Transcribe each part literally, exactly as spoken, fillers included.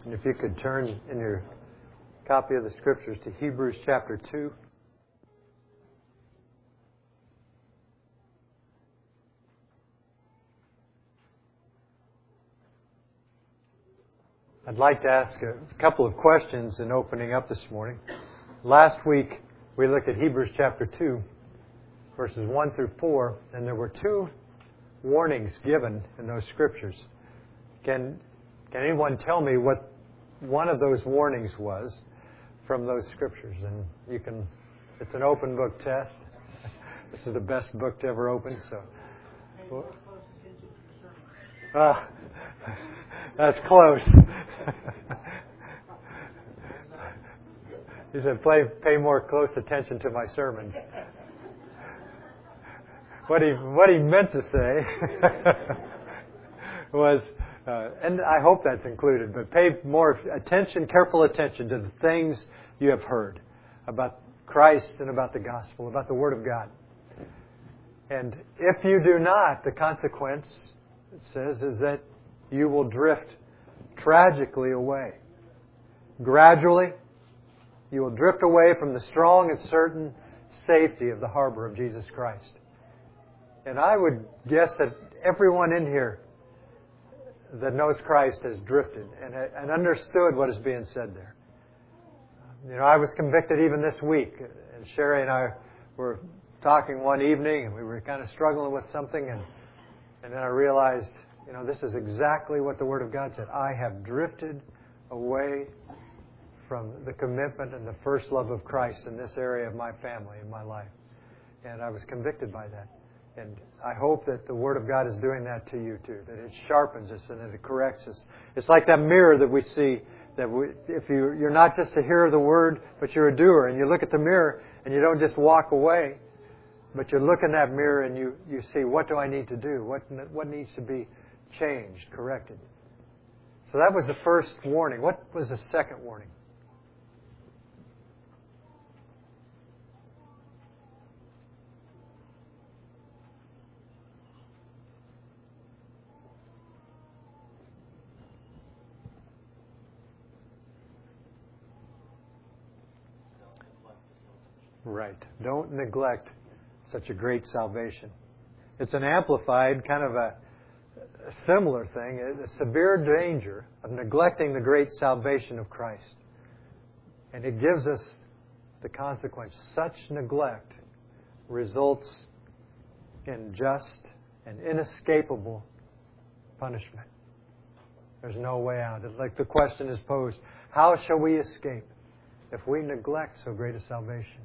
And if you could turn in your copy of the Scriptures to Hebrews chapter two. I'd like to ask a couple of questions in opening up this morning. Last week, we looked at Hebrews chapter two, verses one through four, and there were two warnings given in those Scriptures. Can, can anyone tell me what one of those warnings was from those Scriptures? And you can, it's an open book test. This is the best book to ever open, so. Uh, that's close. He said, "Play, pay more close attention to my sermons." What he what he meant to say was, uh, and I hope that's included, but pay more attention, careful attention to the things you have heard about Christ and about the gospel, about the Word of God. And if you do not, the consequence, it says, is that you will drift tragically away. Gradually, you will drift away from the strong and certain safety of the harbor of Jesus Christ. And I would guess that everyone in here that knows Christ has drifted and, and understood what is being said there. You know, I was convicted even this week. And Sherry and I were talking one evening, and we were kind of struggling with something, and, and then I realized, you know, this is exactly what the Word of God said. I have drifted away from the commitment and the first love of Christ in this area of my family and my life. And I was convicted by that. And I hope that the Word of God is doing that to you too, that it sharpens us and that it corrects us. It's like that mirror that we see, that we, if you, you're not just a hearer of the Word, but you're a doer. And you look at the mirror and you don't just walk away, but you look in that mirror and you, you see, what do I need to do? What, what needs to be changed, corrected? So that was the first warning. What was the second warning? Right. Don't neglect such a great salvation. It's an amplified, kind of a, a similar thing, a severe danger of neglecting the great salvation of Christ. And it gives us the consequence. Such neglect results in just and inescapable punishment. There's no way out. It's like the question is posed, how shall we escape if we neglect so great a salvation?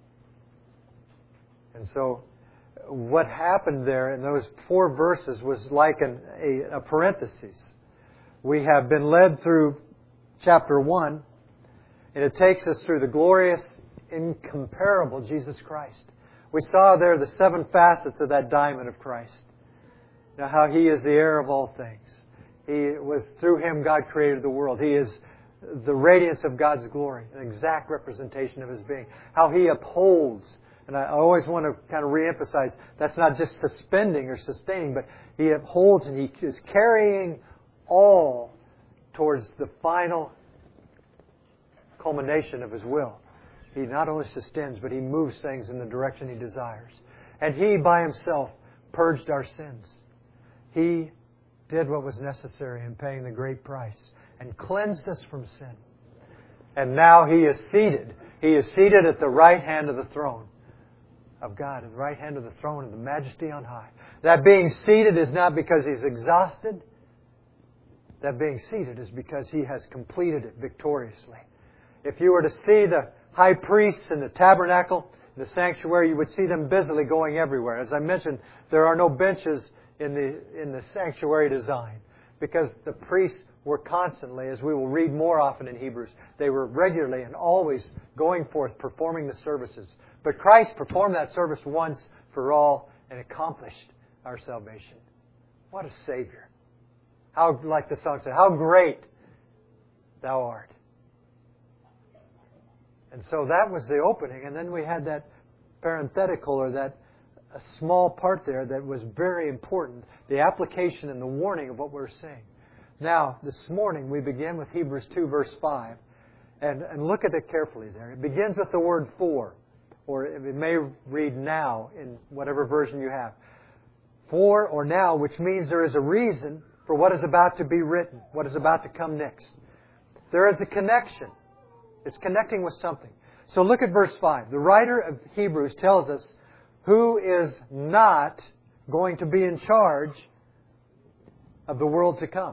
And so what happened there in those four verses was like an, a, a parenthesis. We have been led through chapter one, and it takes us through the glorious, incomparable Jesus Christ. We saw there the seven facets of that diamond of Christ. Now, how He is the heir of all things. He was, through Him God created the world. He is the radiance of God's glory, an exact representation of His being. How He upholds. And I always want to kind of reemphasize, that's not just suspending or sustaining, but He upholds and He is carrying all towards the final culmination of His will. He not only sustains, but He moves things in the direction He desires. And He, by Himself, purged our sins. He did what was necessary in paying the great price and cleansed us from sin. And now He is seated. He is seated at the right hand of the throne of God, at the right hand of the throne of the Majesty on high. That being seated is not because He's exhausted. That being seated is because He has completed it victoriously. If you were to see the high priests in the tabernacle, in the sanctuary, you would see them busily going everywhere. As I mentioned, there are no benches in the in the sanctuary design because the priests were constantly, as we will read more often in Hebrews, they were regularly and always going forth performing the services. But Christ performed that service once for all and accomplished our salvation. What a Savior. How, like the song said, how great Thou art. And so that was the opening. And then we had that parenthetical, or that a small part there that was very important. The application and the warning of what we're saying. Now, this morning we begin with Hebrews two, verse five. And, and look at it carefully there. It begins with the word for. Or it may read now in whatever version you have. For or now, which means there is a reason for what is about to be written, what is about to come next. There is a connection. It's connecting with something. So look at verse five. The writer of Hebrews tells us who is not going to be in charge of the world to come.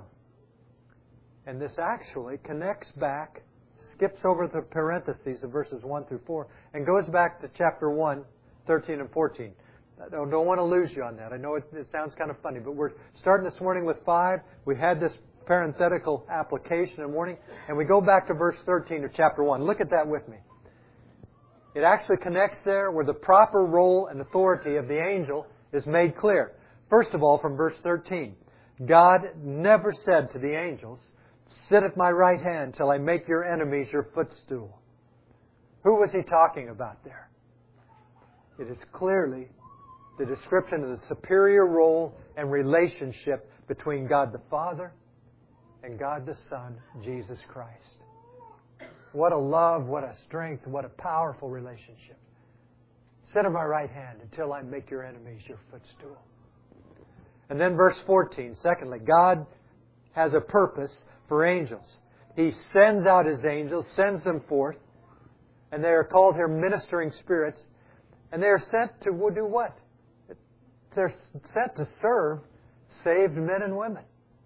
And this actually connects back, skips over the parentheses of verses one through four, and goes back to chapter one, thirteen and fourteen. I don't, don't want to lose you on that. I know it, it sounds kind of funny, but we're starting this morning with five. We had this parenthetical application and warning, and we go back to verse thirteen of chapter one. Look at that with me. It actually connects there where the proper role and authority of the angel is made clear. First of all, from verse thirteen, God never said to the angels, "Sit at my right hand till I make your enemies your footstool." Who was He talking about there? It is clearly the description of the superior role and relationship between God the Father and God the Son, Jesus Christ. What a love, what a strength, what a powerful relationship. Sit at my right hand until I make your enemies your footstool. And then verse fourteen, secondly, God has a purpose for angels. He sends out His angels, sends them forth, and they are called here ministering spirits, and they are sent to do what? They're sent to serve saved men and women.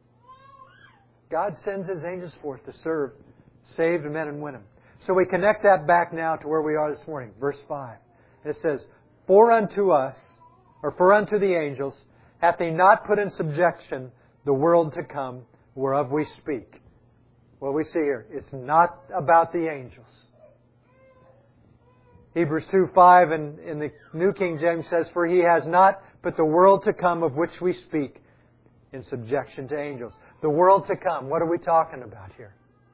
God sends His angels forth to serve saved men and women. So we connect that back now to where we are this morning, verse five. It says, "For unto us, or for unto the angels, hath He not put in subjection the world to come, whereof we speak." What we see here, it's not about the angels. Hebrews two five in, in the New King James says, "For He has not put the world to come of which we speak in subjection to angels." The world to come, what are we talking about here?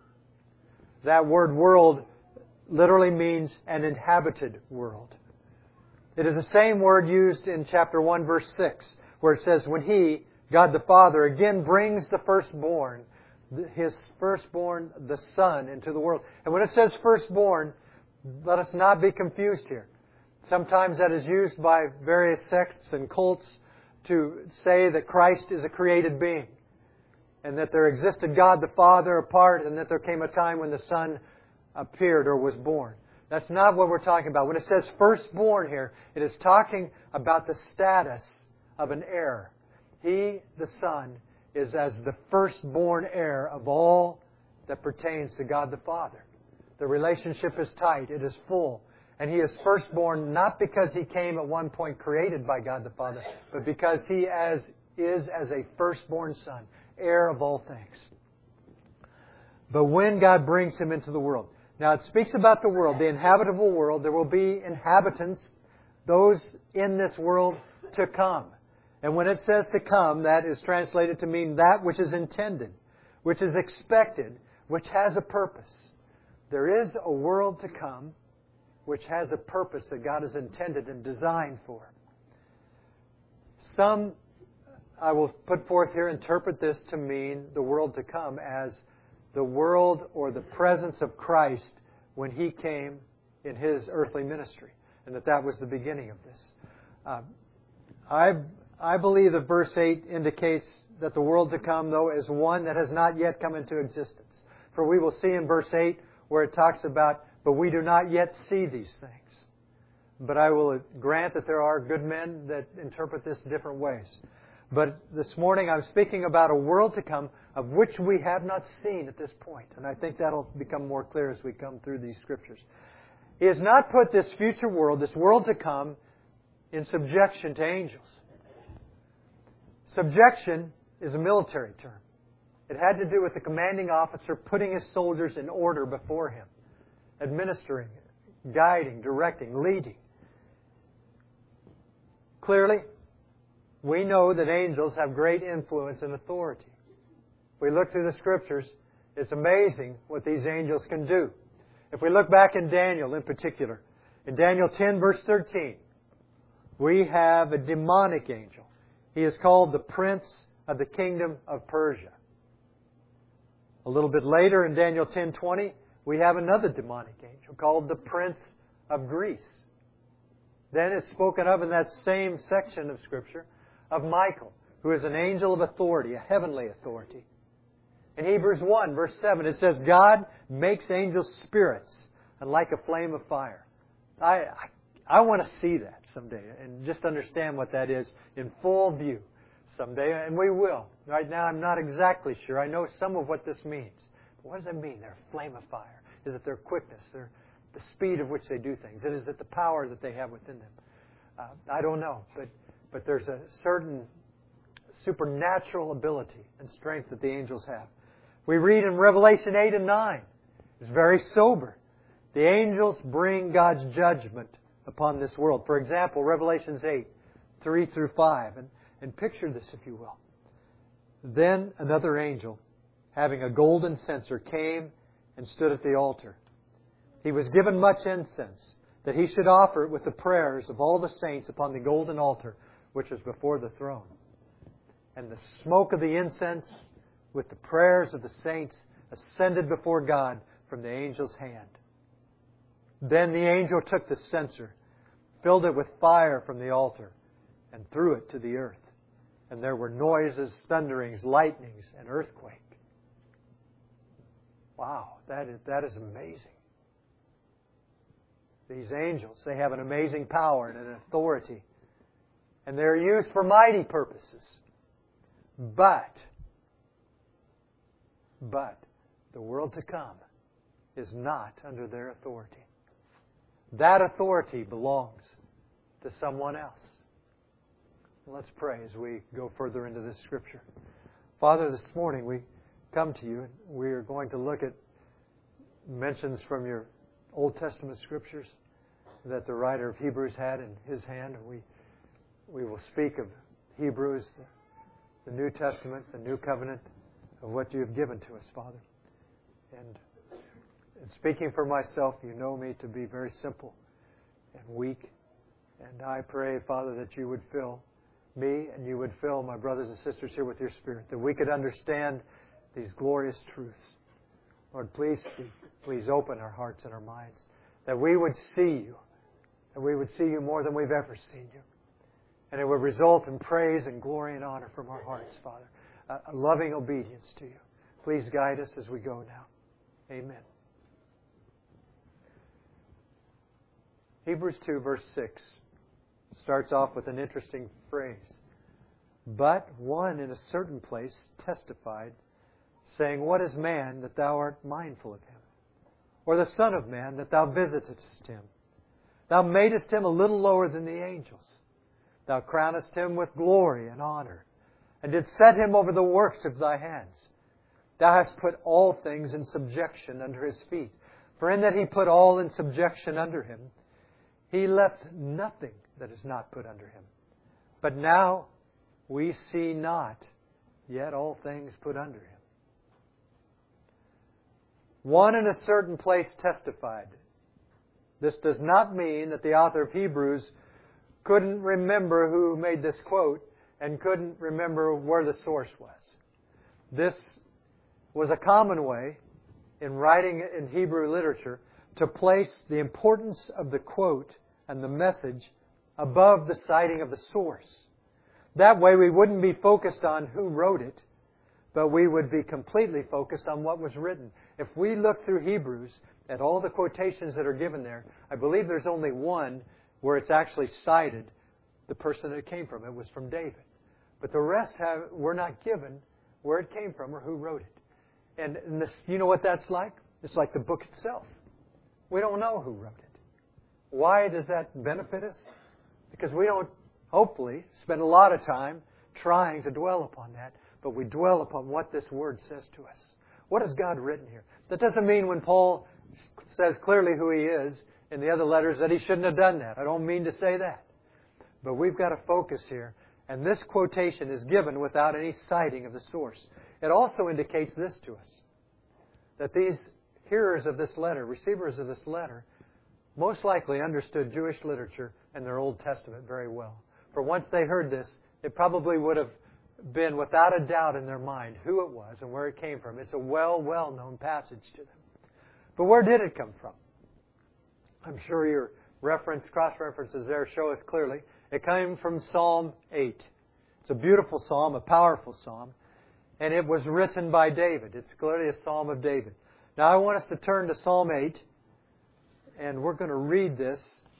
That word world literally means an inhabited world. It is the same word used in chapter one, verse six, where it says, when He, God the Father, again brings the firstborn, His firstborn, the Son, into the world. And when it says firstborn, let us not be confused here. Sometimes that is used by various sects and cults to say that Christ is a created being, and that there existed God the Father apart, and that there came a time when the Son appeared or was born. That's not what we're talking about. When it says firstborn here, it is talking about the status of an heir. He, the Son, is as the firstborn heir of all that pertains to God the Father. The relationship is tight. It is full. And He is firstborn not because He came at one point created by God the Father, but because He as is as a firstborn Son, heir of all things. But when God brings Him into the world. Now it speaks about the world, the inhabitable world. There will be inhabitants, those in this world to come. And when it says to come, that is translated to mean that which is intended, which is expected, which has a purpose. There is a world to come which has a purpose that God has intended and designed for. Some, I will put forth here, interpret this to mean the world to come as the world or the presence of Christ when He came in His earthly ministry, and that that was the beginning of this. Uh, I I believe that verse eight indicates that the world to come, though, is one that has not yet come into existence. For we will see in verse eight where it talks about, but we do not yet see these things. But I will grant that there are good men that interpret this different ways. But this morning I'm speaking about a world to come of which we have not seen at this point. And I think that'll become more clear as we come through these Scriptures. He has not put this future world, this world to come, in subjection to angels. Subjection is a military term. It had to do with the commanding officer putting his soldiers in order before him, administering, guiding, directing, leading. Clearly, we know that angels have great influence and authority. If we look through the Scriptures, it's amazing what these angels can do. If we look back in Daniel in particular, in Daniel ten verse thirteen, we have a demonic angel. He is called the Prince of the Kingdom of Persia. A little bit later in Daniel ten twenty, we have another demonic angel called the Prince of Greece. Then it's spoken of in that same section of Scripture of Michael, who is an angel of authority, a heavenly authority. In Hebrews one, verse seven, it says, God makes angels spirits and like a flame of fire. I, I, I want to see that someday and just understand what that is in full view someday, and we will. Right now, I'm not exactly sure. I know some of what this means. But what does it mean? They're a flame of fire. Is it their quickness, their, the speed of which they do things? And is it the power that they have within them? Uh, I don't know, but but there's a certain supernatural ability and strength that the angels have. We read in Revelation eight and nine. It's very sober. The angels bring God's judgment upon this world. For example, Revelations eight, three through five. And, and picture this, if you will. Then another angel, having a golden censer, came and stood at the altar. He was given much incense, that he should offer it with the prayers of all the saints upon the golden altar, which is before the throne. And the smoke of the incense with the prayers of the saints ascended before God from the angel's hand. Then the angel took the censer, filled it with fire from the altar, and threw it to the earth. And there were noises, thunderings, lightnings, and earthquake. Wow, that is, that is amazing. These angels, they have an amazing power and an authority. And they're used for mighty purposes. But, but, the world to come is not under their authority. That authority belongs to someone else. Let's pray as we go further into this Scripture. Father, this morning we come to you and we are going to look at mentions from your Old Testament Scriptures that the writer of Hebrews had in his hand. And we, we will speak of Hebrews, the, the New Testament, the New Covenant, of what you have given to us, Father. And in speaking for myself, you know me to be very simple and weak. And I pray, Father, that you would fill me and you would fill my brothers and sisters here with your Spirit, that we could understand these glorious truths. Lord, please speak. Please open our hearts and our minds, that we would see you, that we would see you more than we've ever seen you. And it would result in praise and glory and honor from our hearts, Father. A loving obedience to you. Please guide us as we go now. Amen. Hebrews two, verse six starts off with an interesting phrase. But one in a certain place testified, saying, What is man that thou art mindful of him? Or the Son of Man that thou visitest him? Thou madest him a little lower than the angels. Thou crownest him with glory and honor, and didst set him over the works of thy hands. Thou hast put all things in subjection under his feet. For in that he put all in subjection under him, he left nothing that is not put under him. But now we see not yet all things put under him. One in a certain place testified. This does not mean that the author of Hebrews couldn't remember who made this quote and couldn't remember where the source was. This was a common way in writing in Hebrew literature to place the importance of the quote and the message above the citing of the source. That way we wouldn't be focused on who wrote it, but we would be completely focused on what was written. If we look through Hebrews at all the quotations that are given there, I believe there's only one where it's actually cited the person that it came from. It was from David. But the rest have, were not given where it came from or who wrote it. And, and this, you know what that's like? It's like the book itself. We don't know who wrote it. Why does that benefit us? Because we don't, hopefully, spend a lot of time trying to dwell upon that, but we dwell upon what this Word says to us. What has God written here? That doesn't mean when Paul says clearly who he is in the other letters that he shouldn't have done that. I don't mean to say that. But we've got to focus here. And this quotation is given without any citing of the source. It also indicates this to us, that these hearers of this letter, receivers of this letter, most likely understood Jewish literature and their Old Testament very well. For once they heard this, it probably would have been without a doubt in their mind who it was and where it came from. It's a well, well-known passage to them. But where did it come from? I'm sure your reference, cross-references there show us clearly. It came from Psalm eight. It's a beautiful psalm, a powerful psalm, and it was written by David. It's clearly a psalm of David. Now I want us to turn to Psalm eight, and we're going to read this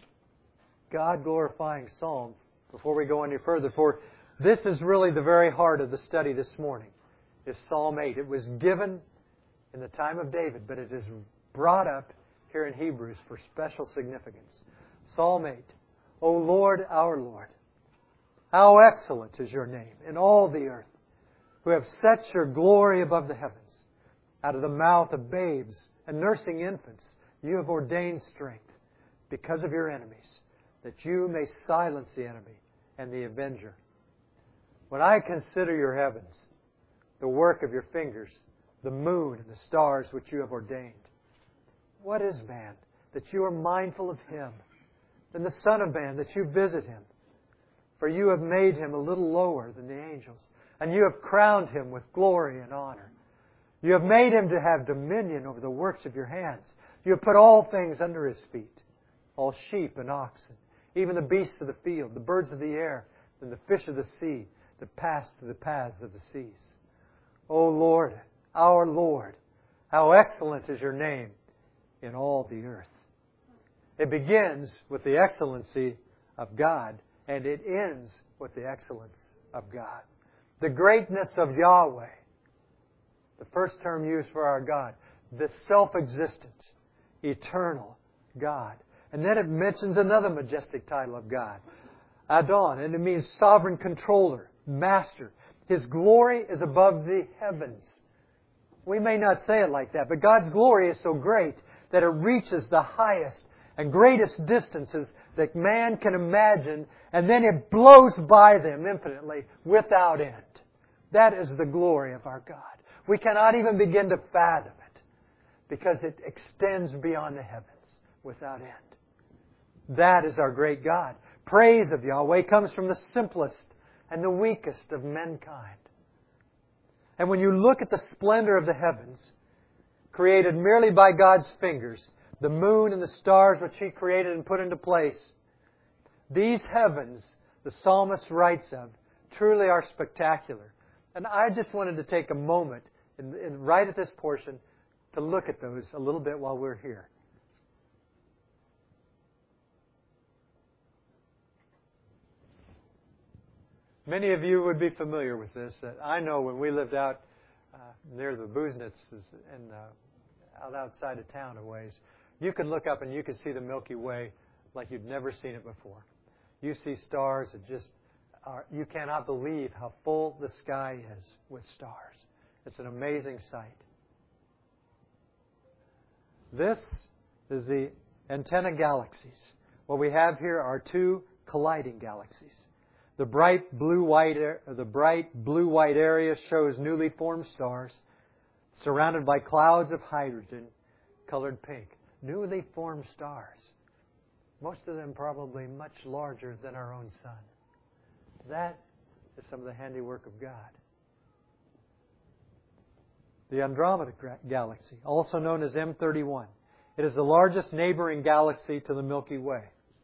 God-glorifying psalm before we go any further. For this is really the very heart of the study this morning, is Psalm eight. It was given in the time of David, but it is brought up here in Hebrews for special significance. Psalm eight. O Lord, our Lord, how excellent is your name in all the earth, who have set your glory above the heavens. Out of the mouth of babes and nursing infants, you have ordained strength because of your enemies, that you may silence the enemy and the avenger. When I consider your heavens, the work of your fingers, the moon and the stars which you have ordained, what is man that you are mindful of him, and the Son of Man that you visit him? For you have made him a little lower than the angels, and you have crowned him with glory and honor. You have made him to have dominion over the works of your hands. You have put all things under his feet, all sheep and oxen, even the beasts of the field, the birds of the air, and the fish of the sea that pass through the paths of the seas. O Lord, our Lord, how excellent is your name in all the earth. It begins with the excellency of God, and it ends with the excellence of God. The greatness of Yahweh, the first term used for our God, the self-existent, eternal God. And then it mentions another majestic title of God, Adon, and it means sovereign controller, master. His glory is above the heavens. We may not say it like that, but God's glory is so great that it reaches the highest and greatest distances that man can imagine, and then it blows by them infinitely without end. That is the glory of our God. We cannot even begin to fathom it because it extends beyond the heavens without end. That is our great God. Praise of Yahweh comes from the simplest and the weakest of mankind. And when you look at the splendor of the heavens, created merely by God's fingers, the moon and the stars which He created and put into place, these heavens, the psalmist writes of, truly are spectacular. And I just wanted to take a moment, in, in, right at this portion, to look at those a little bit while we're here. Many of you would be familiar with this. That I know when we lived out uh, near the Busenitz and uh, out outside of town a ways, you could look up and you could see the Milky Way like you'd never seen it before. You see stars that just are, you cannot believe how full the sky is with stars. It's an amazing sight. This is the antenna galaxies. What we have here are two colliding galaxies. The bright blue-white, the bright blue-white area shows newly formed stars surrounded by clouds of hydrogen colored pink. Newly formed stars. Most of them probably much larger than our own sun. That is some of the handiwork of God. The Andromeda Galaxy, also known as M thirty-one. It is the largest neighboring galaxy to the Milky Way.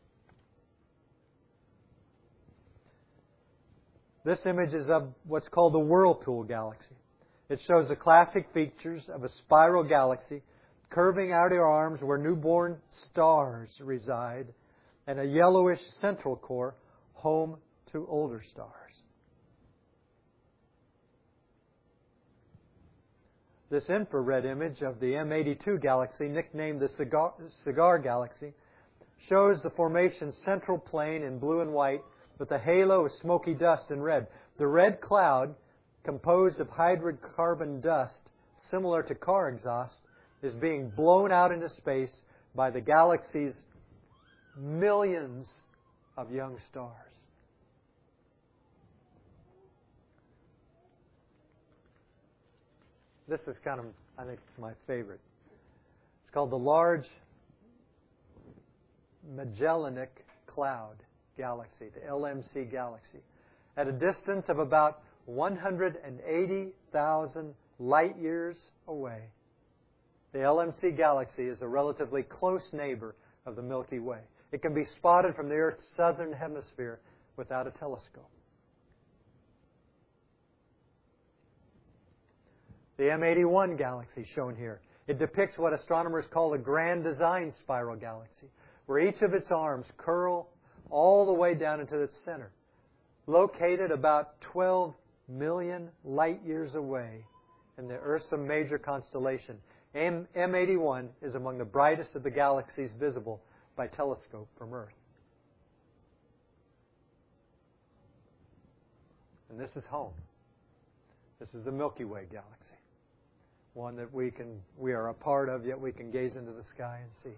This image is of what's called the Whirlpool Galaxy. It shows the classic features of a spiral galaxy curving outer arms where newborn stars reside, and a yellowish central core home to older stars. This infrared image of the M eighty-two galaxy, nicknamed the Cigar, Cigar Galaxy, shows the formation's central plane in blue and white with a halo of smoky dust in red. The red cloud, composed of hydrocarbon dust similar to car exhaust, is being blown out into space by the galaxy's millions of young stars. This is kind of, I think, my favorite. It's called the Large Magellanic Cloud Galaxy, the L M C Galaxy. At a distance of about one hundred eighty thousand light years away. The L M C galaxy is a relatively close neighbor of the Milky Way. It can be spotted from the Earth's southern hemisphere without a telescope. The M eighty-one galaxy shown here. It depicts what astronomers call a grand design spiral galaxy, where each of its arms curl all the way down into its center. Located about twelve million light years away in the Ursa Major constellation, M eighty-one is among the brightest of the galaxies visible by telescope from Earth. And this is home. This is the Milky Way galaxy. One that we can we are a part of, yet we can gaze into the sky and see.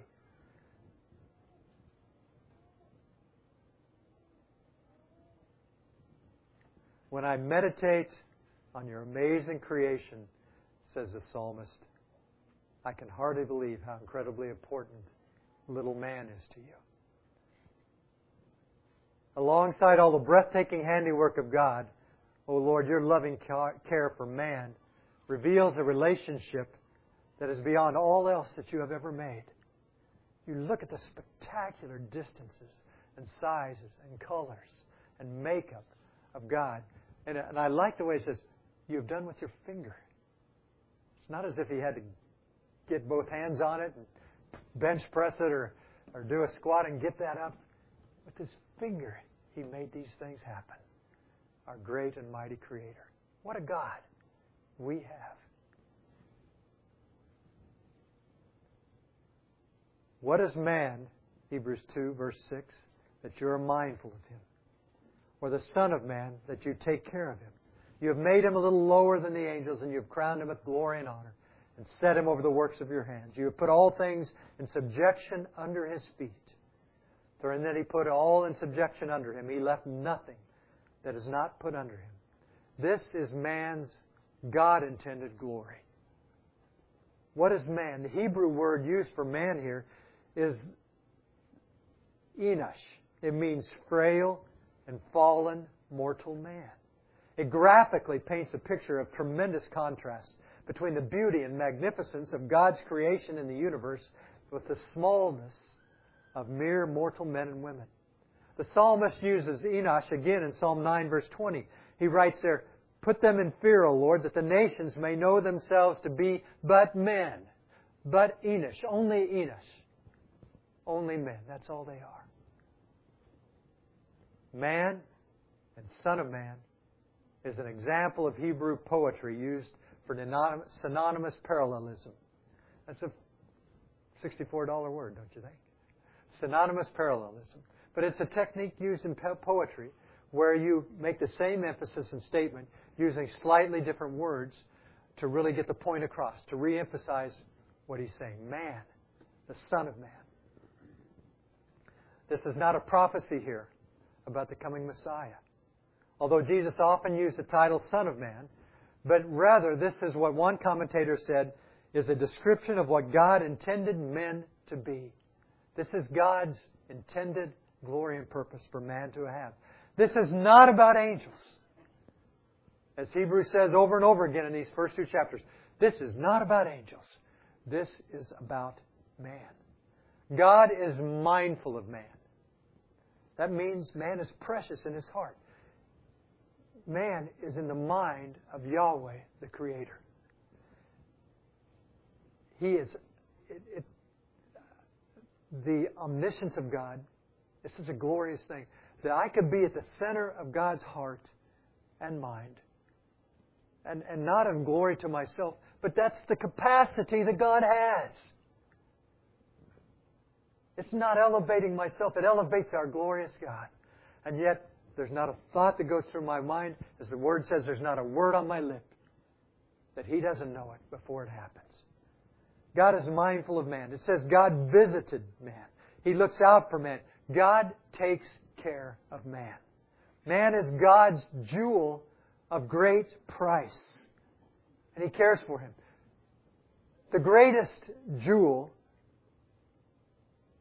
When I meditate on your amazing creation, says the psalmist, I can hardly believe how incredibly important little man is to you. Alongside all the breathtaking handiwork of God, O Lord, your loving care for man reveals a relationship that is beyond all else that you have ever made. You look at the spectacular distances and sizes and colors and makeup of God. And, and I like the way it says, you've done with your finger. It's not as if he had to get both hands on it and bench press it or, or do a squat and get that up. With his finger, he made these things happen. Our great and mighty Creator. What a God we have. What is man, Hebrews two, verse six, that you are mindful of him? Or the Son of Man, that you take care of him? You have made him a little lower than the angels, and you have crowned him with glory and honor, and set him over the works of your hands. You have put all things in subjection under his feet. For in that he put all in subjection under him, he left nothing that is not put under him. This is man's God-intended glory. What is man? The Hebrew word used for man here is Enosh. It means frail and fallen mortal man. It graphically paints a picture of tremendous contrast between the beauty and magnificence of God's creation in the universe with the smallness of mere mortal men and women. The psalmist uses Enosh again in Psalm nine, verse twenty. He writes there, put them in fear, O Lord, that the nations may know themselves to be but men. But Enosh, only Enosh. Only men, that's all they are. Man and Son of Man is an example of Hebrew poetry used for synonymous parallelism. That's a sixty-four dollar word, don't you think? Synonymous parallelism. But it's a technique used in poetry where you make the same emphasis and statement using slightly different words to really get the point across, to re-emphasize what he's saying. Man, the Son of Man. This is not a prophecy here about the coming Messiah. Although Jesus often used the title Son of Man, but rather this is what one commentator said is a description of what God intended men to be. This is God's intended glory and purpose for man to have. This is not about angels. As Hebrews says over and over again in these first two chapters, this is not about angels. This is about man. God is mindful of man. That means man is precious in his heart. Man is in the mind of Yahweh, the Creator. He is... It, it, the omniscience of God is such a glorious thing that I could be at the center of God's heart and mind. And, and not in glory to myself, but that's the capacity that God has. It's not elevating myself, it elevates our glorious God. And yet, there's not a thought that goes through my mind. As the Word says, there's not a word on my lip that He doesn't know it before it happens. God is mindful of man. It says God visited man. He looks out for man. God takes care of man. Man is God's jewel of great price. And He cares for him. The greatest jewel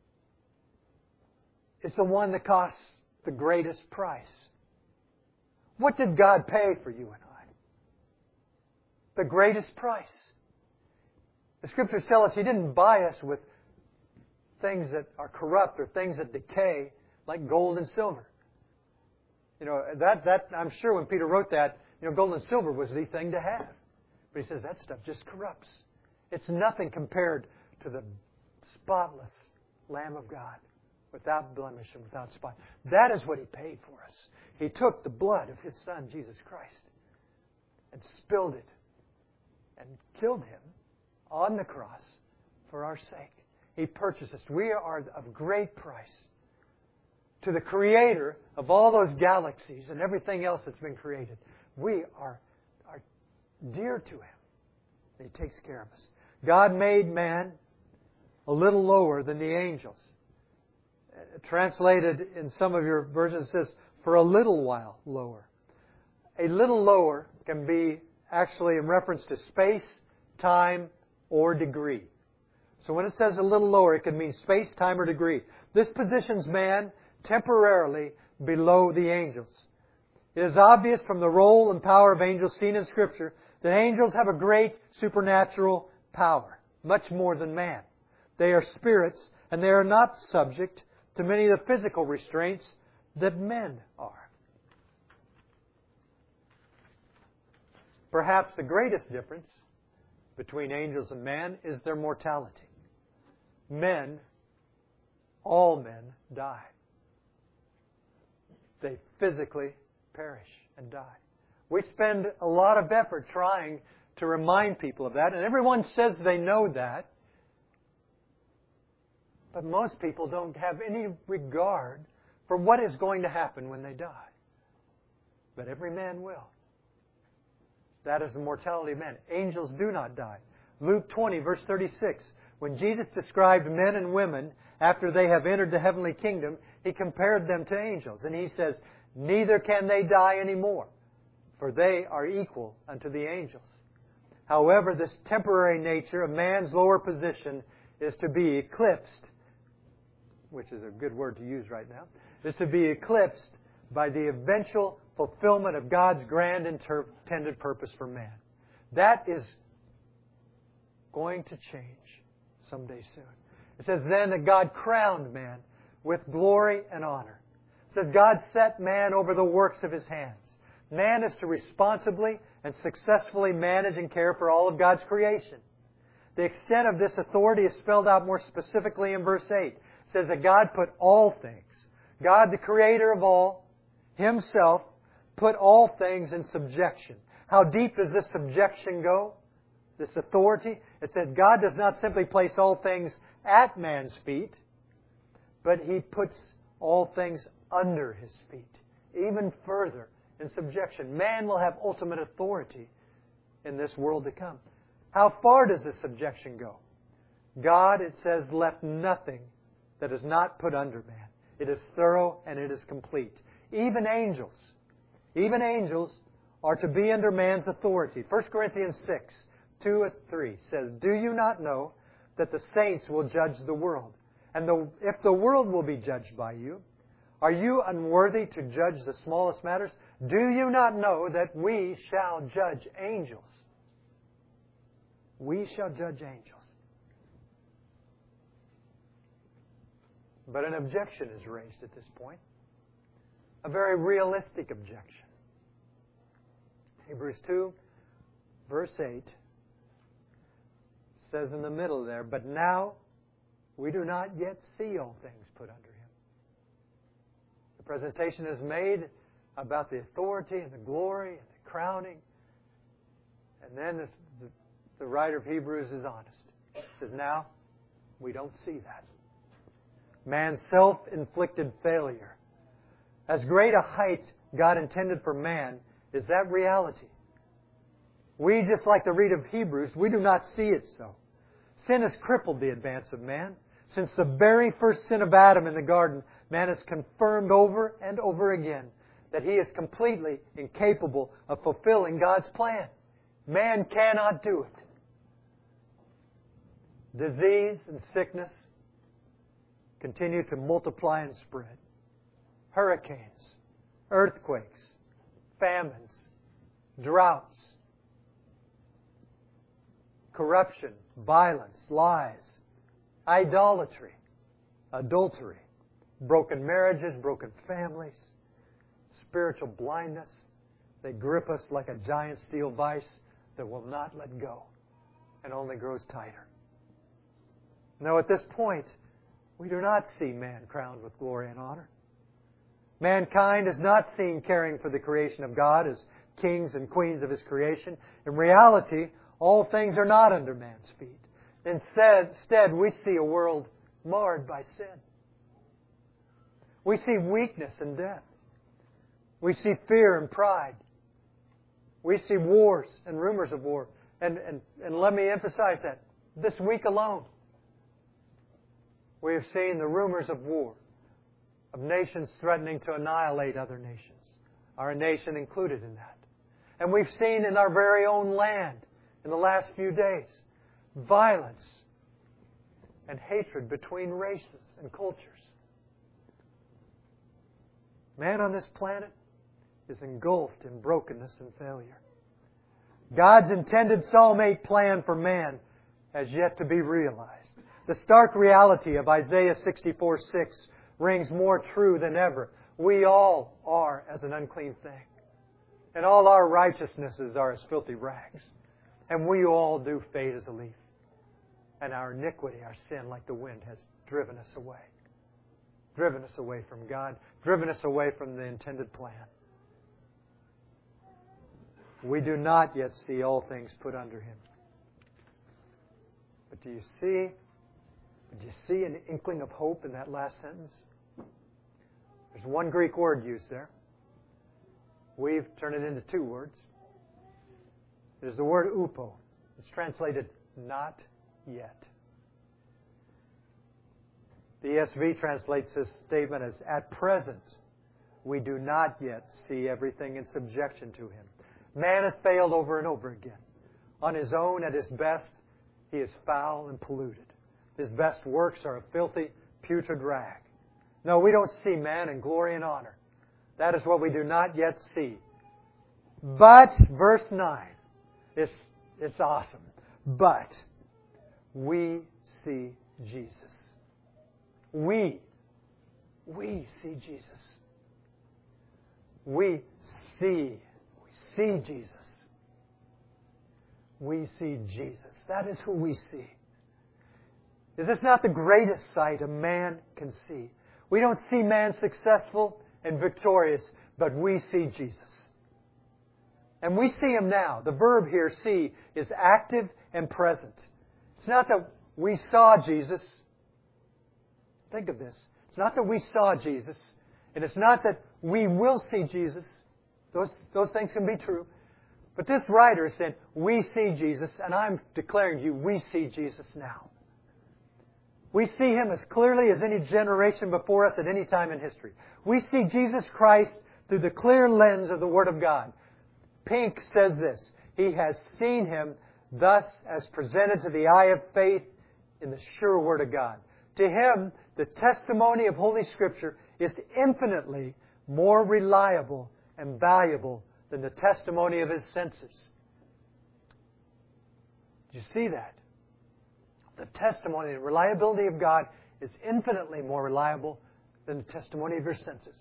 is the one that costs the greatest price. What did God pay for you and I? The greatest price. The Scriptures tell us He didn't buy us with things that are corrupt or things that decay like gold and silver. You know, that, that I'm sure when Peter wrote that, you know, gold and silver was the thing to have. But he says that stuff just corrupts. It's nothing compared to the spotless Lamb of God, without blemish and without spot. That is what He paid for us. He took the blood of His Son, Jesus Christ, and spilled it and killed Him on the cross for our sake. He purchased us. We are of great price. To the Creator of all those galaxies and everything else that's been created, we are, are dear to Him. He takes care of us. God made man a little lower than the angels. Translated in some of your versions, it says, for a little while lower. A little lower can be actually in reference to space, time, or degree. So when it says a little lower, it can mean space, time, or degree. This positions man temporarily below the angels. It is obvious from the role and power of angels seen in Scripture that angels have a great supernatural power, much more than man. They are spirits, and they are not subject to many of the physical restraints that men are. Perhaps the greatest difference between angels and man is their mortality. Men, all men, die. They physically perish and die. We spend a lot of effort trying to remind people of that, and everyone says they know that. But most people don't have any regard for what is going to happen when they die. But every man will. That is the mortality of man. Angels do not die. Luke twenty, verse thirty-six. When Jesus described men and women after they have entered the heavenly kingdom, He compared them to angels. And He says, neither can they die anymore, for they are equal unto the angels. However, this temporary nature of man's lower position is to be eclipsed, which is a good word to use right now, is to be eclipsed by the eventual fulfillment of God's grand intended purpose for man. That is going to change someday soon. It says then that God crowned man with glory and honor. It says God set man over the works of His hands. Man is to responsibly and successfully manage and care for all of God's creation. The extent of this authority is spelled out more specifically in verse eight. It says that God put all things, God the Creator of all, Himself put all things in subjection. How deep does this subjection go? This authority? It said God does not simply place all things at man's feet, but He puts all things under His feet. Even further in subjection. Man will have ultimate authority in this world to come. How far does this subjection go? God, it says, left nothing that is not put under man. It is thorough and it is complete. Even angels, even angels are to be under man's authority. First Corinthians six, two and three says, do you not know that the saints will judge the world? And the, if the world will be judged by you, are you unworthy to judge the smallest matters? Do you not know that we shall judge angels? We shall judge angels. But an objection is raised at this point. A very realistic objection. Hebrews two, verse eight says in the middle there, but now we do not yet see all things put under Him. The presentation is made about the authority and the glory and the crowning. And then the, the, the writer of Hebrews is honest. He says, now we don't see that. Man's self-inflicted failure. As great a height God intended for man is that reality. We, just like the reader of Hebrews, we do not see it so. Sin has crippled the advance of man. Since the very first sin of Adam in the garden, man has confirmed over and over again that he is completely incapable of fulfilling God's plan. Man cannot do it. Disease and sickness continue to multiply and spread. Hurricanes, earthquakes, famines, droughts, corruption, violence, lies, idolatry, adultery, broken marriages, broken families, spiritual blindness. They grip us like a giant steel vice that will not let go and only grows tighter. Now, at this point, we do not see man crowned with glory and honor. Mankind is not seen caring for the creation of God as kings and queens of His creation. In reality, all things are not under man's feet. Instead, instead, we see a world marred by sin. We see weakness and death. We see fear and pride. We see wars and rumors of war. And, and, and let me emphasize that. This week alone, we have seen the rumors of war, of nations threatening to annihilate other nations, our nation included in that. And we've seen in our very own land, in the last few days, violence and hatred between races and cultures. Man on this planet is engulfed in brokenness and failure. God's intended soulmate plan for man has yet to be realized. The stark reality of Isaiah sixty-four six rings more true than ever. We all are as an unclean thing, and all our righteousnesses are as filthy rags. And we all do fade as a leaf. And our iniquity, our sin, like the wind, has driven us away. Driven us away from God. Driven us away from the intended plan. We do not yet see all things put under Him. But do you see, do you see an inkling of hope in that last sentence? There's one Greek word used there. We've turned it into two words. It is the word upo. It's translated not yet. The E S V translates this statement as, at present, we do not yet see everything in subjection to Him. Man has failed over and over again. On his own, at his best, he is foul and polluted. His best works are a filthy, putrid rag. No, we don't see man in glory and honor. That is what we do not yet see. But, verse nine, it's, it's awesome. But we see Jesus. We, we see Jesus. We see, we see Jesus. We see Jesus. That is who we see. Is this not the greatest sight a man can see? We don't see man successful and victorious, but we see Jesus. And we see Him now. The verb here, see, is active and present. It's not that we saw Jesus. Think of this. It's not that we saw Jesus. And it's not that we will see Jesus. Those, those things can be true. But this writer is saying, we see Jesus, and I'm declaring to you, we see Jesus now. We see Him as clearly as any generation before us at any time in history. We see Jesus Christ through the clear lens of the Word of God. Pink says this, he has seen Him thus as presented to the eye of faith in the sure Word of God. To him, the testimony of Holy Scripture is infinitely more reliable and valuable than the testimony of his senses. Do you see that? The testimony, the reliability of God is infinitely more reliable than the testimony of your senses.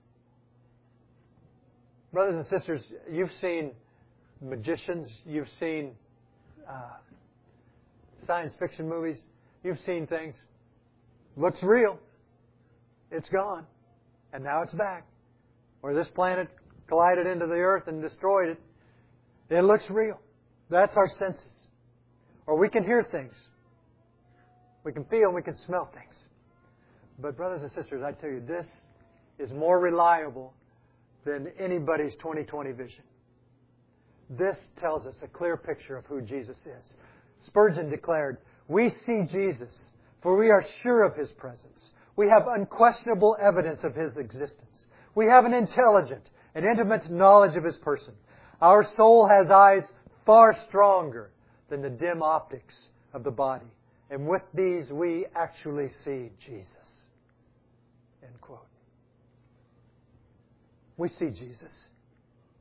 Brothers and sisters, you've seen magicians, you've seen uh, science fiction movies, you've seen things. Looks real. It's gone. And now it's back. Or this planet collided into the earth and destroyed it. It looks real. That's our senses. Or we can hear things. We can feel and we can smell things. But brothers and sisters, I tell you, this is more reliable than anybody's twenty twenty vision. This tells us a clear picture of who Jesus is. Spurgeon declared, we see Jesus, for we are sure of His presence. We have unquestionable evidence of His existence. We have an intelligent and intimate knowledge of His person. Our soul has eyes far stronger than the dim optics of the body. And with these we actually see Jesus. End quote. We see Jesus.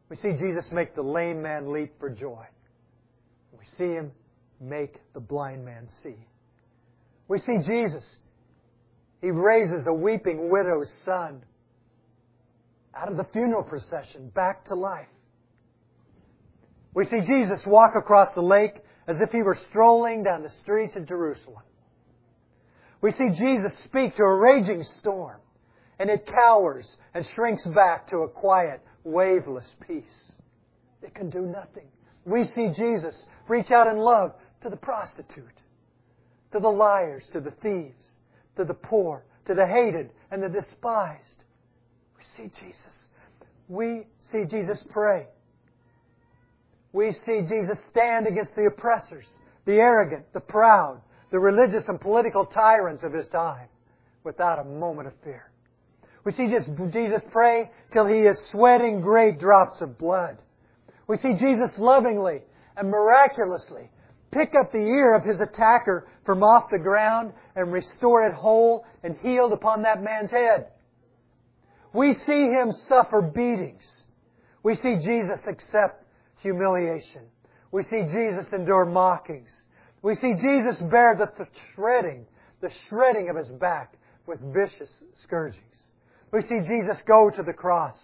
We see Jesus make the lame man leap for joy. We see Him make the blind man see. We see Jesus. He raises a weeping widow's son out of the funeral procession back to life. We see Jesus walk across the lake as if He were strolling down the streets of Jerusalem. We see Jesus speak to a raging storm, and it cowers and shrinks back to a quiet, waveless peace. It can do nothing. We see Jesus reach out in love to the prostitute, to the liars, to the thieves, to the poor, to the hated and the despised. We see Jesus. We see Jesus pray. We see Jesus stand against the oppressors, the arrogant, the proud, the religious and political tyrants of His time without a moment of fear. We see Jesus pray till He is sweating great drops of blood. We see Jesus lovingly and miraculously pick up the ear of His attacker from off the ground and restore it whole and healed upon that man's head. We see Him suffer beatings. We see Jesus accept humiliation. We see Jesus endure mockings. We see Jesus bear the shredding, the shredding of His back with vicious scourgings. We see Jesus go to the cross.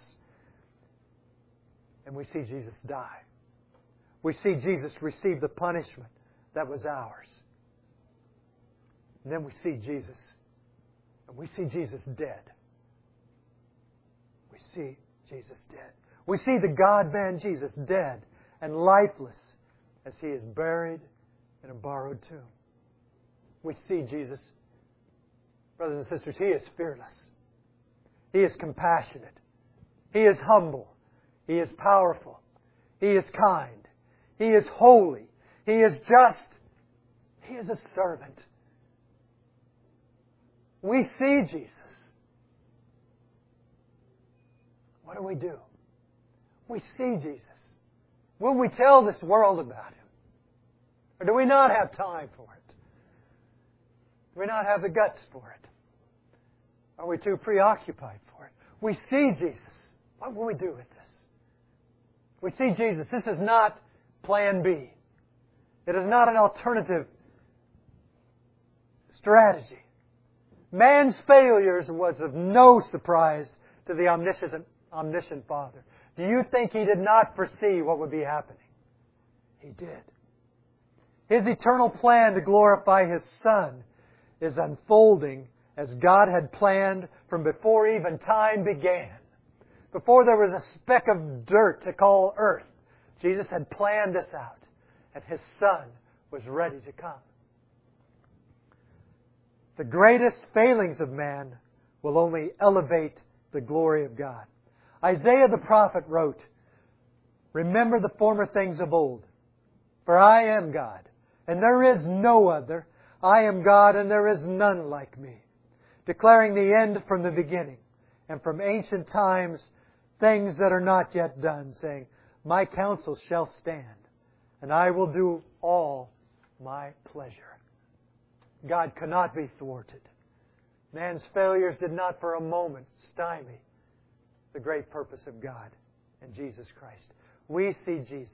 And we see Jesus die. We see Jesus receive the punishment that was ours. And then we see Jesus. And we see Jesus dead. We see Jesus dead. We see the God-man Jesus dead and lifeless as He is buried in a borrowed tomb. We see Jesus, brothers and sisters, He is fearless. He is compassionate. He is humble. He is powerful. He is kind. He is holy. He is just. He is a servant. We see Jesus. What do we do? We see Jesus. Will we tell this world about Him? Or do we not have time for it? Do we not have the guts for it? Are we too preoccupied for it? We see Jesus. What will we do with this? We see Jesus. This is not plan B. It is not an alternative strategy. Man's failures was of no surprise to the omniscient, omniscient Father. Do you think He did not foresee what would be happening? He did. His eternal plan to glorify His Son is unfolding as God had planned from before even time began. Before there was a speck of dirt to call earth, Jesus had planned this out, and His Son was ready to come. The greatest failings of man will only elevate the glory of God. Isaiah the prophet wrote, "Remember the former things of old, for I am God, and there is no other. I am God, and there is none like me, declaring the end from the beginning, and from ancient times things that are not yet done, saying, My counsel shall stand, and I will do all my pleasure." God cannot be thwarted. Man's failures did not for a moment stymie the great purpose of God and Jesus Christ. We see Jesus.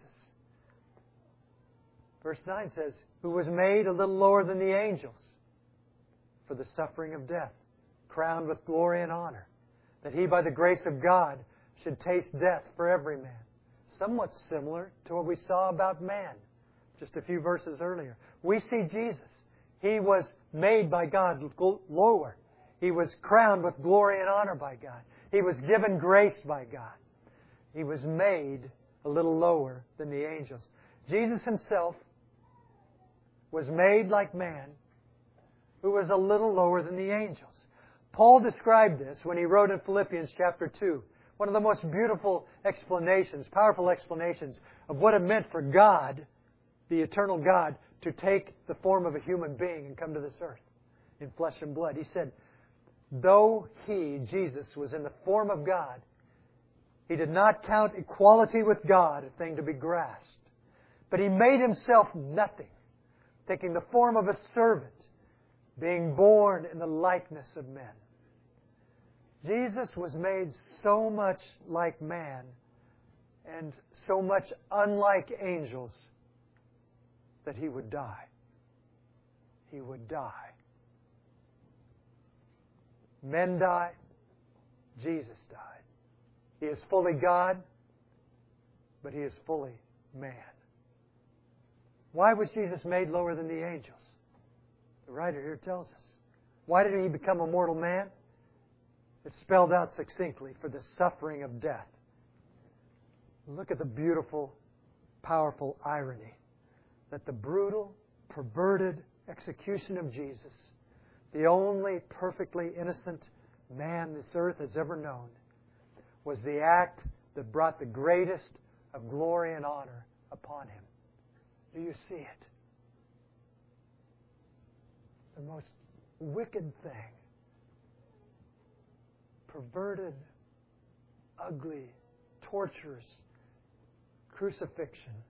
Verse nine says, "Who was made a little lower than the angels for the suffering of death, crowned with glory and honor, that He by the grace of God should taste death for every man." Somewhat similar to what we saw about man just a few verses earlier. We see Jesus. He was made by God lower. He was crowned with glory and honor by God. He was given grace by God. He was made a little lower than the angels. Jesus Himself was made like man, who was a little lower than the angels. Paul described this when he wrote in Philippians chapter two. One of the most beautiful explanations, powerful explanations of what it meant for God, the eternal God, to take the form of a human being and come to this earth in flesh and blood. He said, though He, Jesus, was in the form of God, He did not count equality with God a thing to be grasped, but He made Himself nothing, taking the form of a servant, being born in the likeness of men. Jesus was made so much like man and so much unlike angels that He would die. He would die. Men die. Jesus died. He is fully God, but He is fully man. Why was Jesus made lower than the angels? The writer here tells us. Why did He become a mortal man? It's spelled out succinctly, for the suffering of death. Look at the beautiful, powerful irony that the brutal, perverted execution of Jesus, the only perfectly innocent man this earth has ever known, was the act that brought the greatest of glory and honor upon Him. Do you see it? The most wicked thing, perverted, ugly, torturous crucifixion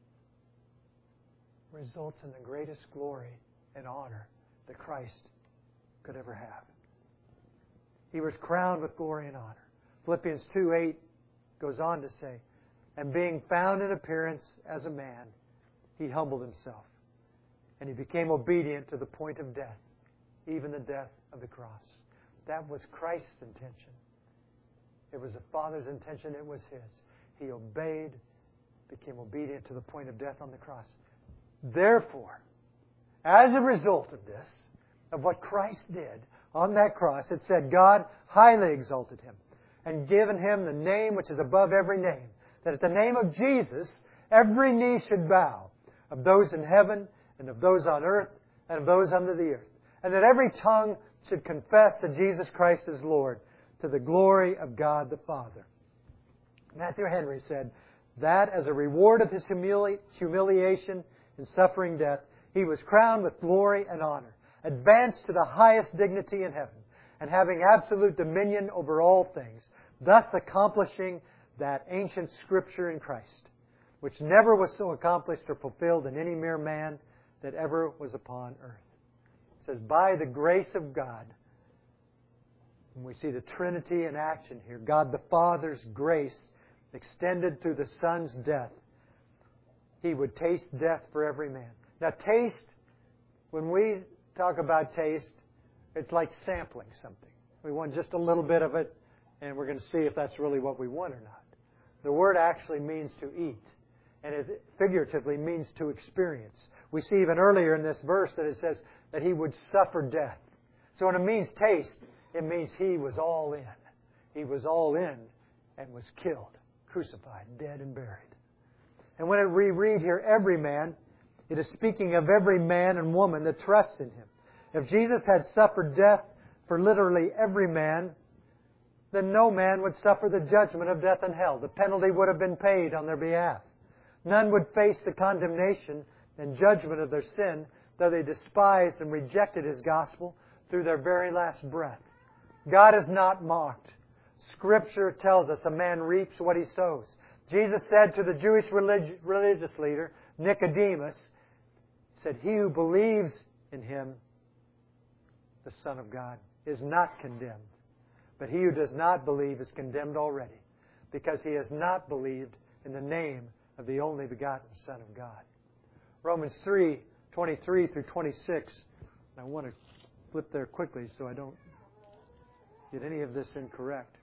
results in the greatest glory and honor that Christ could ever have. He was crowned with glory and honor. Philippians two eight goes on to say, and being found in appearance as a man, He humbled Himself, and He became obedient to the point of death, even the death of the cross. That was Christ's intention. It was the Father's intention. It was His. He obeyed, became obedient to the point of death on the cross. Therefore, as a result of this, of what Christ did on that cross, it said, God highly exalted Him and given Him the name which is above every name, that at the name of Jesus, every knee should bow, of those in heaven and of those on earth and of those under the earth, and that every tongue should confess that Jesus Christ is Lord, to the glory of God the Father. Matthew Henry said that as a reward of His humili- humiliation and suffering death, He was crowned with glory and honor, advanced to the highest dignity in heaven, and having absolute dominion over all things, thus accomplishing that ancient Scripture in Christ, which never was so accomplished or fulfilled in any mere man that ever was upon earth. It says, by the grace of God, and we see the Trinity in action here, God the Father's grace extended through the Son's death, He would taste death for every man. Now taste, when we talk about taste, it's like sampling something. We want just a little bit of it, and we're going to see if that's really what we want or not. The word actually means to eat, and it figuratively means to experience. We see even earlier in this verse that it says that He would suffer death. So when it means taste, it means He was all in. He was all in and was killed, crucified, dead and buried. And when we read here, every man, it is speaking of every man and woman that trusts in Him. If Jesus had suffered death for literally every man, then no man would suffer the judgment of death and hell. The penalty would have been paid on their behalf. None would face the condemnation and judgment of their sin, though they despised and rejected His gospel through their very last breath. God is not mocked. Scripture tells us a man reaps what he sows. Jesus said to the Jewish relig- religious leader, Nicodemus, said, he who believes in Him, the Son of God, is not condemned. But he who does not believe is condemned already, because he has not believed in the name of the only begotten Son of God. Romans three, twenty-three through twenty-six. I want to flip there quickly so I don't get any of this incorrect.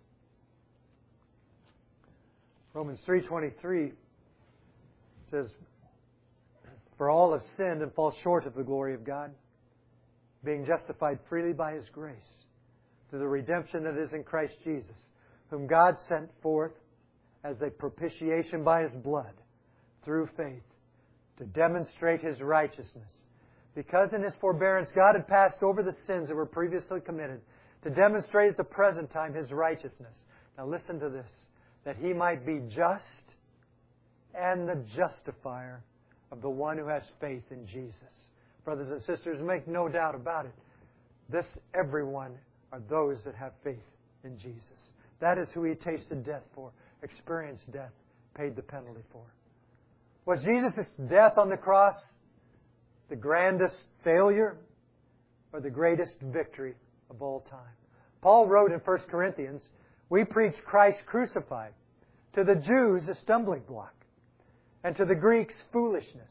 Romans three twenty-three says, for all have sinned and fall short of the glory of God, being justified freely by His grace, through the redemption that is in Christ Jesus, whom God sent forth as a propitiation by His blood, through faith, to demonstrate His righteousness. Because in His forbearance God had passed over the sins that were previously committed, to demonstrate at the present time His righteousness. Now listen to this, that He might be just and the justifier of the one who has faith in Jesus. Brothers and sisters, make no doubt about it. This everyone are those that have faith in Jesus. That is who He tasted death for, experienced death, paid the penalty for. Was Jesus' death on the cross the grandest failure or the greatest victory of all time? Paul wrote in First Corinthians, we preach Christ crucified, To the Jews, a stumbling block. And to the Greeks, foolishness.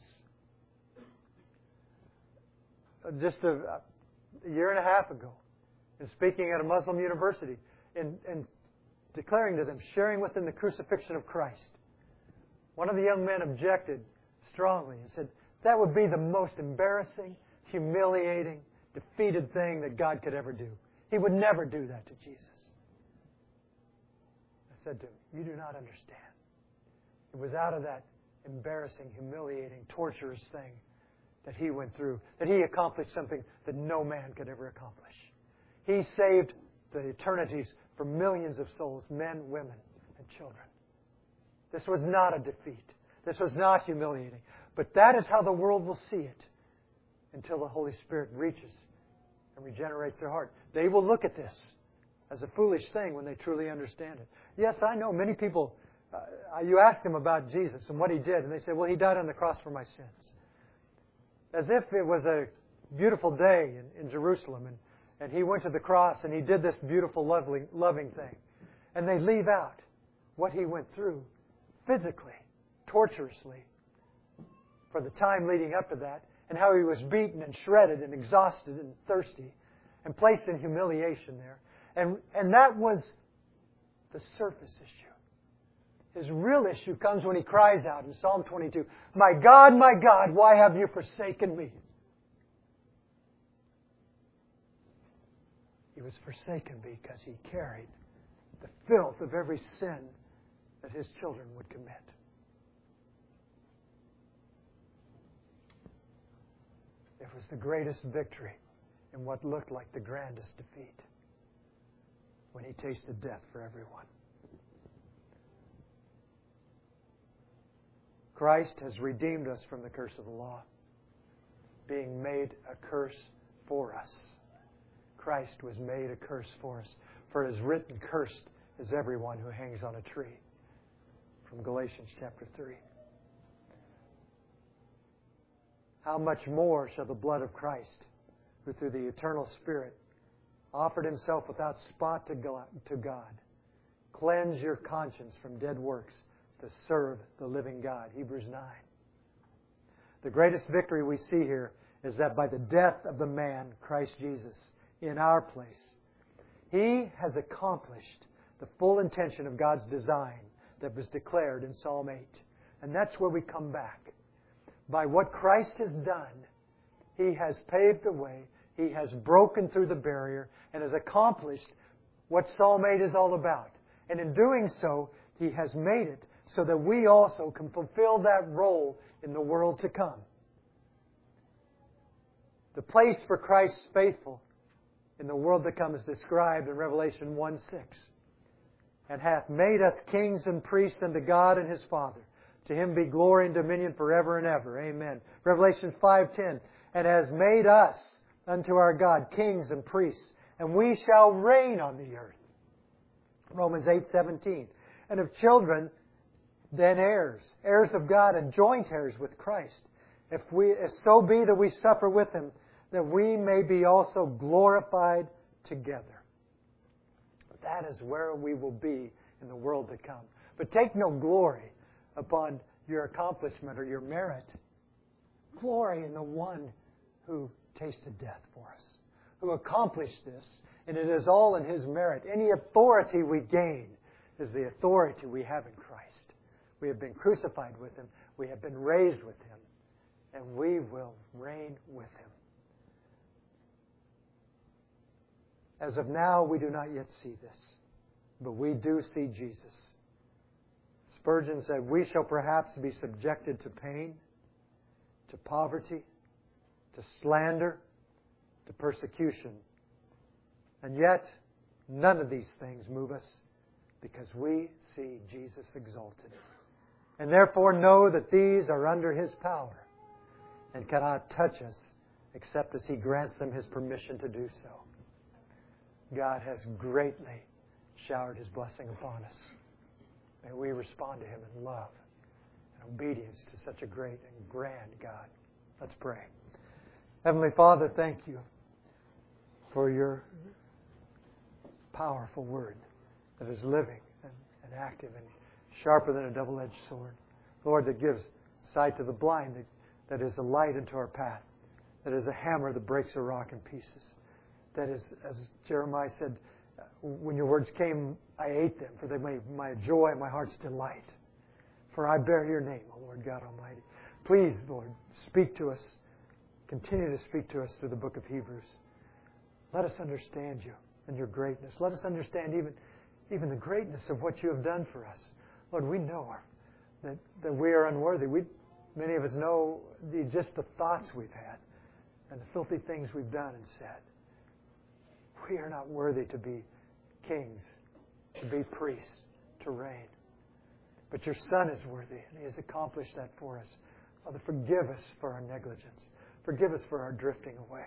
Just a, a year and a half ago, in speaking at a Muslim university, and, and declaring to them, sharing with them the crucifixion of Christ, one of the young men objected strongly and said, that would be the most embarrassing, humiliating, defeated thing that God could ever do. He would never do that to Jesus. I said to him, you do not understand. It was out of that embarrassing, humiliating, torturous thing that He went through, that He accomplished something that no man could ever accomplish. He saved the eternities for millions of souls, men, women, and children. This was not a defeat. This was not humiliating. But that is how the world will see it until the Holy Spirit reaches and regenerates their heart. They will look at this as a foolish thing when they truly understand it. Yes, I know many people, uh, you ask them about Jesus and what He did, and they say, well, He died on the cross for my sins. As if it was a beautiful day in, in Jerusalem, and, and He went to the cross and He did this beautiful, lovely, loving thing. And they leave out what He went through physically, torturously, for the time leading up to that, and how He was beaten and shredded and exhausted and thirsty and placed in humiliation there. And, and that was the surface issue. His real issue comes when He cries out in Psalm twenty-two, my God, my God, why have you forsaken me? He was forsaken because He carried the filth of every sin that His children would commit. It was the greatest victory in what looked like the grandest defeat, when He tasted death for everyone. Christ has redeemed us from the curse of the law, being made a curse for us. Christ was made a curse for us. For it is written, cursed is everyone who hangs on a tree. From Galatians chapter three. How much more shall the blood of Christ, who through the eternal Spirit offered Himself without spot to God, cleanse your conscience from dead works to serve the living God. Hebrews nine. The greatest victory we see here is that by the death of the man, Christ Jesus, in our place, He has accomplished the full intention of God's design that was declared in Psalm eight. And that's where we come back. By what Christ has done, He has paved the way, He has broken through the barrier, and has accomplished what Psalm eight is all about. And in doing so, He has made it so that we also can fulfill that role in the world to come. The place for Christ's faithful in the world to come is described in Revelation one six. And hath made us kings and priests unto God and His Father. To Him be glory and dominion forever and ever. Amen. Revelation five ten. And has made us unto our God kings and priests, and we shall reign on the earth. Romans eight seventeen. And of children, then heirs, heirs of God and joint heirs with Christ. If we, if so be that we suffer with Him, that we may be also glorified together. That is where we will be in the world to come. But take no glory upon your accomplishment or your merit. Glory in the One who tasted death for us, who accomplished this, and it is all in His merit. Any authority we gain is the authority we have in Christ. We have been crucified with Him, we have been raised with Him, and we will reign with Him. As of now, we do not yet see this, but we do see Jesus. Spurgeon said, we shall perhaps be subjected to pain, to poverty, to slander, to persecution. And yet, none of these things move us because we see Jesus exalted. And therefore know that these are under His power and cannot touch us except as He grants them His permission to do so. God has greatly showered His blessing upon us. May we respond to Him in love and obedience to such a great and grand God. Let's pray. Heavenly Father, thank You for Your powerful Word that is living and, and active and sharper than a double-edged sword. Lord, that gives sight to the blind, that, that is a light into our path, that is a hammer that breaks a rock in pieces. That is, as Jeremiah said, when your words came, I ate them, for they made my joy and my heart's delight. For I bear your name, O Lord God Almighty. Please, Lord, speak to us. Continue to speak to us through the book of Hebrews. Let us understand you and your greatness. Let us understand even, even the greatness of what you have done for us. Lord, we know our, that, that we are unworthy. We, many of us know the, just the thoughts we've had and the filthy things we've done and said. We are not worthy to be kings, to be priests, to reign. But your Son is worthy, and He has accomplished that for us. Father, forgive us for our negligence. Forgive us for our drifting away.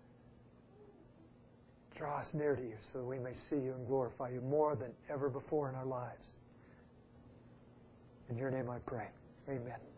Draw us near to you so that we may see you and glorify you more than ever before in our lives. In your name I pray. Amen.